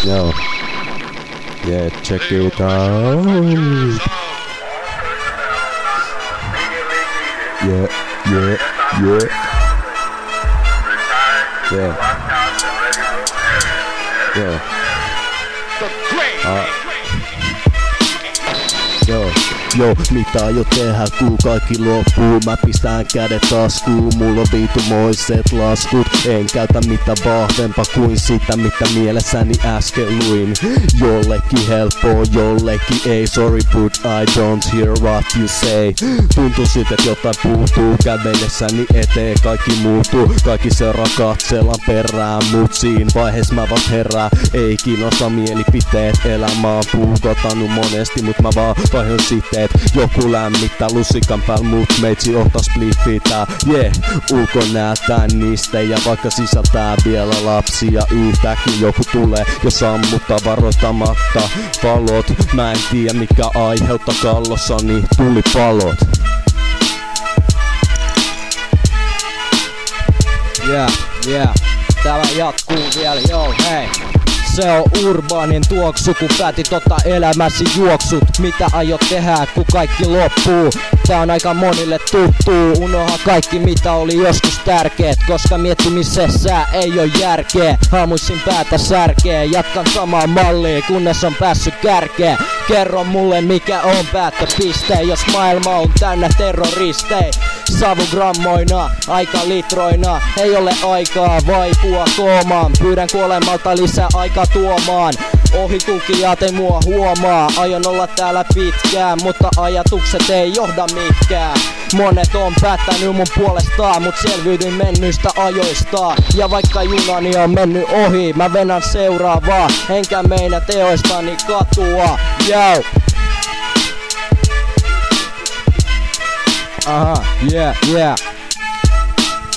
Yo. Yeah, check it out. Yeah. Joo, mitä aiot tehdä, kun kaikki loppuu? Mä pistän kädet taskuun, mulla on viitumoiset laskut. En käytä mitään vahvempaa kuin sitä, mitä mielessäni äsken luin. Jollekin helppoa, jollekin ei. Sorry but I don't hear what you say. Tuntuu siltä, että jotain puuttuu. Kävellessäni eteen kaikki muuttuu. Kaikki seuraa katsellaan perään, mut siinä vaiheessa mä vast herään. Ei kiinnosta mielipiteet, elämä on puukotanut monesti, mut mä vaan vaihon siteet. Joku lämmittää lusikan pääl, mut meitsi ottaa spliffii tää. Ulko näyttää niistä ja vaikka sisältää vielä lapsia. Yhtäkkiä joku tulee ja sammuttaa varoittamatta valot. Mä en tiedä mikä aiheuttaa kallossani tulipalot. Täällä jatkuu vielä, hei. Se on urbaanin tuoksu, kun päätit ottaa elämäsi juoksut. Mitä aiot tehdä, kun kaikki loppuu? Tää on aika monille tuttuu. Unoha kaikki mitä oli joskus tärkeet, koska miettimisessä ei oo järkeä. Aamuisin päätä särkee, jatkan samaa mallia, kunnes on päässyt kärkeen. Kerro mulle mikä on päättöpiste, jos maailma on täynnä terroristei. Savugrammoina, aika litroina, ei ole aikaa vaipua koomaan. Pyydän kuolemalta lisää aikaa tuomaan. Ohikulkijat ei mua huomaa. Aion olla täällä pitkään, mutta ajatukset ei johda mitkään. Monet on päättänyt mun puolestaan, mut selviydyin mennyistä ajoista. Ja vaikka junani on mennyt ohi, mä venän seuraavaa. Enkä meinaa teoistani katua. Yo! Aha, yeah.